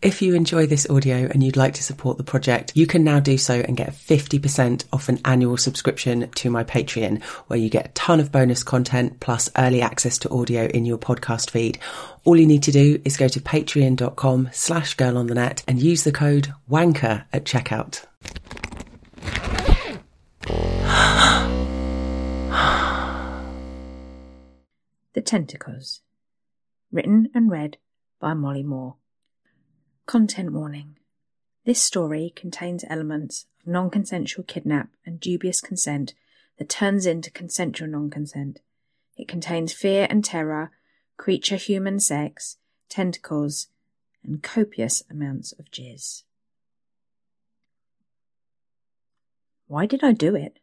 If you enjoy this audio and you'd like to support the project, you can now do so and get 50% off an annual subscription to my Patreon, where you get a ton of bonus content plus early access to audio in your podcast feed. All you need to do is go to patreon.com/girlonthenet and use the code WANKER at checkout. The Tentacles. Written and read by Molly Moore. Content warning. This story contains elements of non-consensual kidnap and dubious consent that turns into consensual non-consent. It contains fear and terror, creature human sex, tentacles, and copious amounts of jizz. Why did I do it?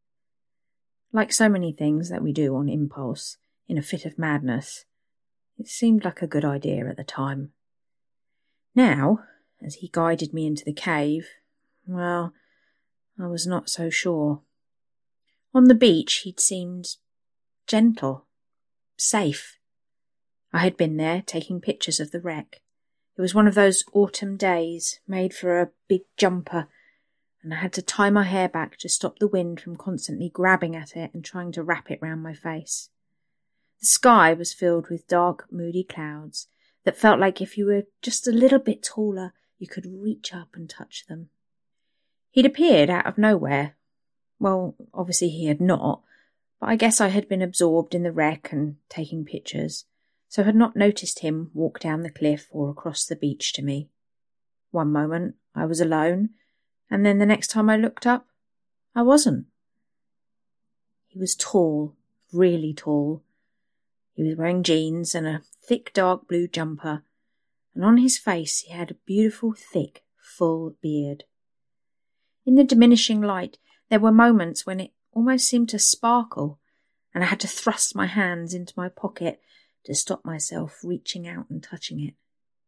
Like so many things that we do on impulse, in a fit of madness, it seemed like a good idea at the time. Now, as he guided me into the cave, well, I was not so sure. On the beach he'd seemed gentle, safe. I had been there taking pictures of the wreck. It was one of those autumn days made for a big jumper, and I had to tie my hair back to stop the wind from constantly grabbing at it and trying to wrap it round my face. The sky was filled with dark, moody clouds that felt like if you were just a little bit taller, you could reach up and touch them. He'd appeared out of nowhere. Well, obviously he had not, but I guess I had been absorbed in the wreck and taking pictures, so had not noticed him walk down the cliff or across the beach to me. One moment I was alone, and then the next time I looked up, I wasn't. He was tall, really tall. He was wearing jeans and a thick dark blue jumper, and on his face he had a beautiful, thick, full beard. In the diminishing light, there were moments when it almost seemed to sparkle, and I had to thrust my hands into my pocket to stop myself reaching out and touching it.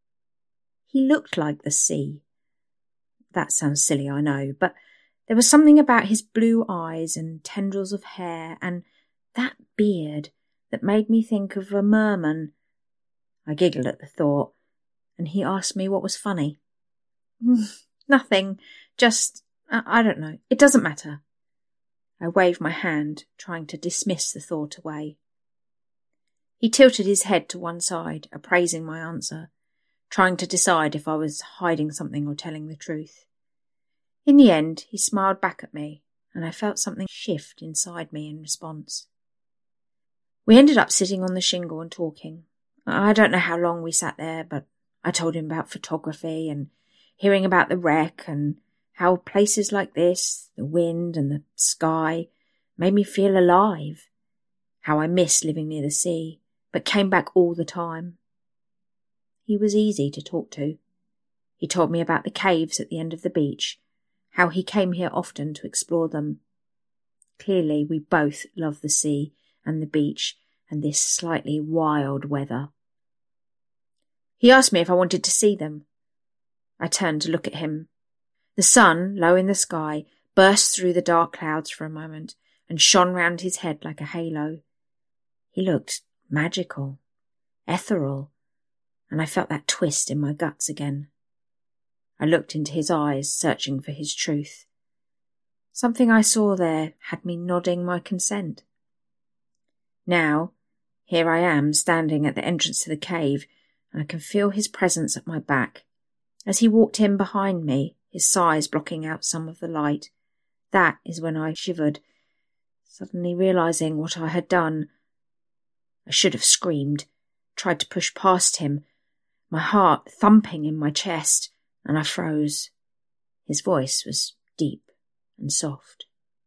He looked like the sea. That sounds silly, I know, but there was something about his blue eyes and tendrils of hair and that beard that made me think of a merman. I giggled at the thought, and he asked me what was funny. Nothing, just, I don't know, it doesn't matter. I waved my hand, trying to dismiss the thought away. He tilted his head to one side, appraising my answer, trying to decide if I was hiding something or telling the truth. In the end, he smiled back at me, and I felt something shift inside me in response. We ended up sitting on the shingle and talking. I don't know how long we sat there, but I told him about photography and hearing about the wreck and how places like this, the wind and the sky, made me feel alive, how I missed living near the sea, but came back all the time. He was easy to talk to. He told me about the caves at the end of the beach, how he came here often to explore them. Clearly, we both love the sea and the beach and this slightly wild weather. He asked me if I wanted to see them. I turned to look at him. The sun, low in the sky, burst through the dark clouds for a moment and shone round his head like a halo. He looked magical, ethereal, and I felt that twist in my guts again. I looked into his eyes, searching for his truth. Something I saw there had me nodding my consent. Now, here I am, standing at the entrance to the cave, and I can feel his presence at my back. As he walked in behind me, his size blocking out some of the light, that is when I shivered, suddenly realising what I had done. I should have screamed, tried to push past him, my heart thumping in my chest, and I froze. His voice was deep and soft.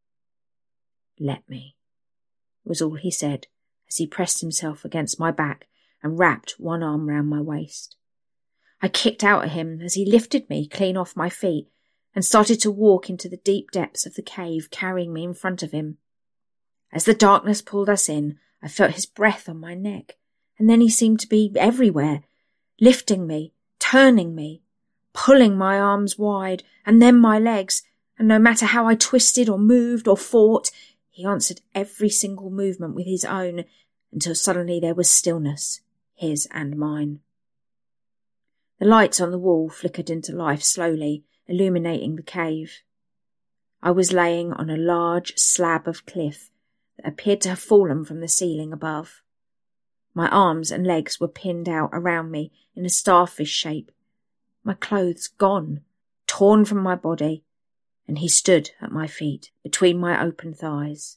"Let me," was all he said as he pressed himself against my back and wrapped one arm round my waist. I kicked out at him as he lifted me clean off my feet and started to walk into the deep depths of the cave, carrying me in front of him. As the darkness pulled us in, I felt his breath on my neck, and then he seemed to be everywhere, lifting me, turning me, pulling my arms wide, and then my legs, and no matter how I twisted or moved or fought, he answered every single movement with his own, until suddenly there was stillness, his and mine. The lights on the wall flickered into life slowly, illuminating the cave. I was laying on a large slab of cliff that appeared to have fallen from the ceiling above. My arms and legs were pinned out around me in a starfish shape, my clothes gone, torn from my body, and he stood at my feet, between my open thighs.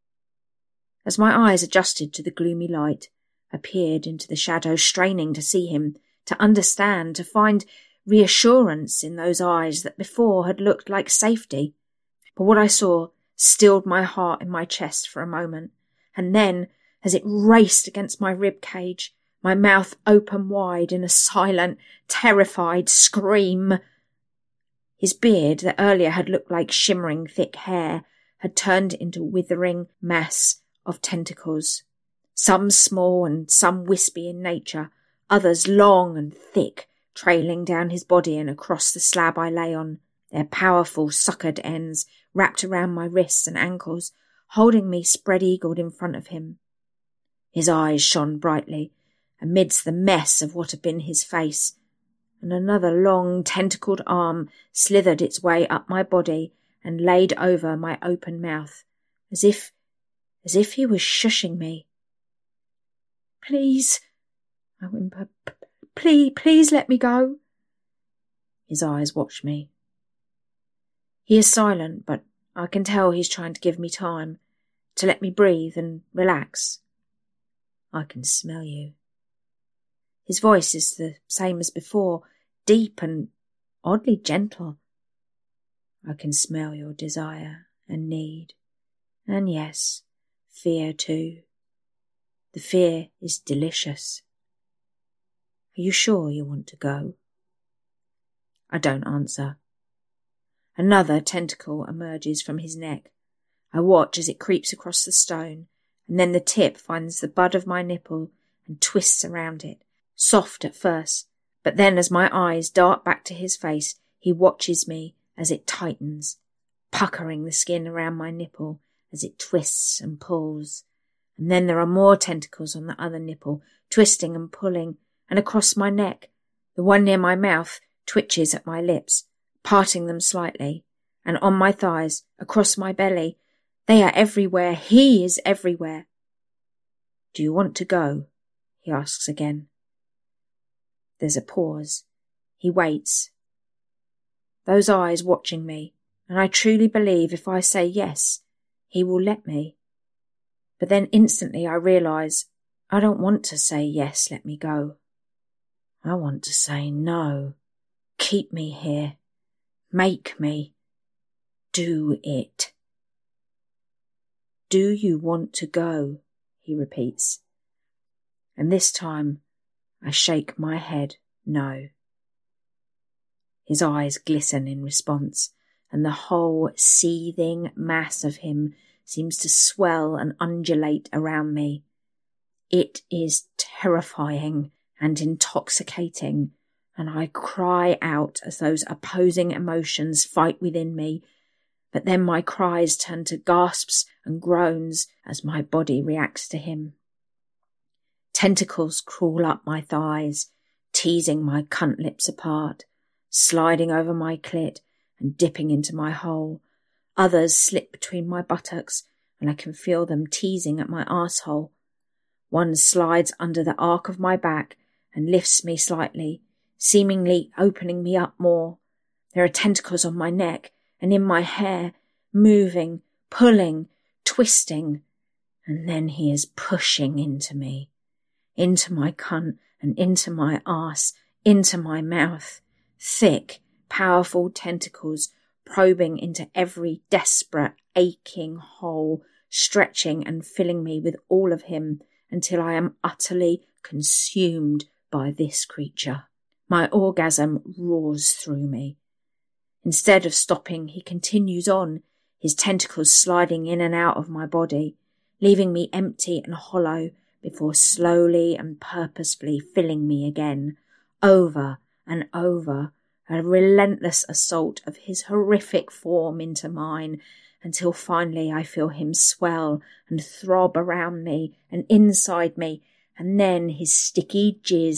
As my eyes adjusted to the gloomy light, I peered into the shadows, straining to see him, to understand, to find reassurance in those eyes that before had looked like safety. But what I saw stilled my heart in my chest for a moment, and then, as it raced against my rib cage, my mouth open wide in a silent, terrified scream. His beard, that earlier had looked like shimmering thick hair, had turned into a withering mass of tentacles, some small and some wispy in nature, others long and thick, trailing down his body and across the slab I lay on, their powerful suckered ends wrapped around my wrists and ankles, holding me spread-eagled in front of him. His eyes shone brightly amidst the mess of what had been his face, and another long tentacled arm slithered its way up my body and laid over my open mouth, as if he was shushing me. "Please," I whimpered, please let me go." His eyes watched me. He is silent, but I can tell he's trying to give me time, to let me breathe and relax. "I can smell you." His voice is the same as before, deep and oddly gentle. "I can smell your desire and need, and yes, fear too. The fear is delicious. Are you sure you want to go?" I don't answer. Another tentacle emerges from his neck. I watch as it creeps across the stone, and then the tip finds the bud of my nipple and twists around it, soft at first, but then as my eyes dart back to his face, he watches me as it tightens, puckering the skin around my nipple as it twists and pulls. And then there are more tentacles on the other nipple, twisting and pulling, and across my neck. The one near my mouth twitches at my lips, parting them slightly, and on my thighs, across my belly. They are everywhere. He is everywhere. "Do you want to go?" he asks again. There's a pause. He waits. Those eyes watching me, and I truly believe if I say yes, he will let me. But then instantly I realise I don't want to say yes, let me go. I want to say no. Keep me here. Make me. Do it. "Do you want to go?" he repeats. And this time I shake my head no. His eyes glisten in response, and the whole seething mass of him seems to swell and undulate around me. It is terrifying and intoxicating, and I cry out as those opposing emotions fight within me, but then my cries turn to gasps and groans as my body reacts to him. Tentacles crawl up my thighs, teasing my cunt lips apart, sliding over my clit and dipping into my hole. Others slip between my buttocks, and I can feel them teasing at my arsehole. One slides under the arc of my back and lifts me slightly, seemingly opening me up more. There are tentacles on my neck and in my hair, moving, pulling, twisting, and then he is pushing into me, into my cunt and into my arse, into my mouth. Thick, powerful tentacles probing into every desperate, aching hole, stretching and filling me with all of him until I am utterly consumed by this creature. My orgasm roars through me. Instead of stopping, he continues on, his tentacles sliding in and out of my body, leaving me empty and hollow before slowly and purposefully filling me again, over and over, a relentless assault of his horrific form into mine, until finally I feel him swell and throb around me and inside me, and then his sticky jizz,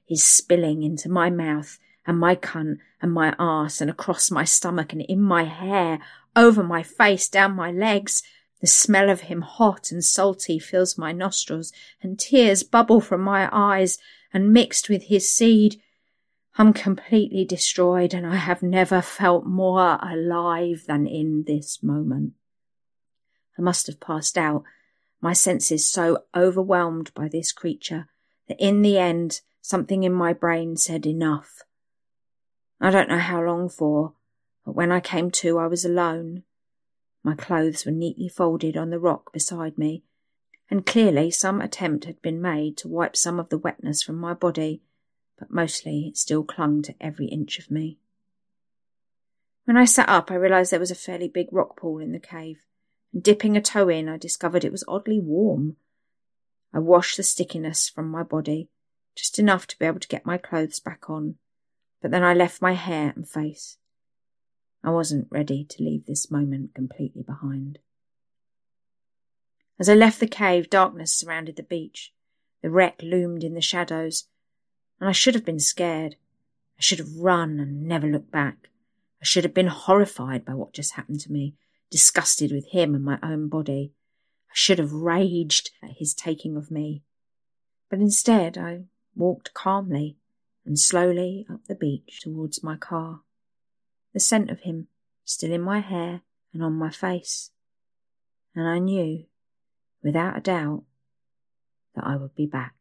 his spilling into my mouth and my cunt and my arse and across my stomach and in my hair, over my face, down my legs. The smell of him hot and salty fills my nostrils, and tears bubble from my eyes, and mixed with his seed, I'm completely destroyed, and I have never felt more alive than in this moment. I must have passed out, my senses so overwhelmed by this creature that in the end something in my brain said enough. I don't know how long for, but when I came to I was alone. My clothes were neatly folded on the rock beside me, and clearly some attempt had been made to wipe some of the wetness from my body, but mostly it still clung to every inch of me. When I sat up, I realised there was a fairly big rock pool in the cave, and dipping a toe in, I discovered it was oddly warm. I washed the stickiness from my body, just enough to be able to get my clothes back on, but then I left my hair and face. I wasn't ready to leave this moment completely behind. As I left the cave, darkness surrounded the beach. The wreck loomed in the shadows, and I should have been scared. I should have run and never looked back. I should have been horrified by what just happened to me, disgusted with him and my own body. I should have raged at his taking of me. But instead, I walked calmly and slowly up the beach towards my car, the scent of him still in my hair and on my face. And I knew, without a doubt, that I would be back.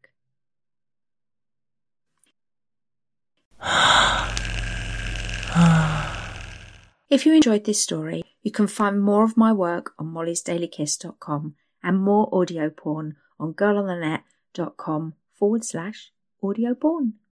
If you enjoyed this story, you can find more of my work on mollysdailykiss.com and more audio porn on girlonthenet.com/audio porn.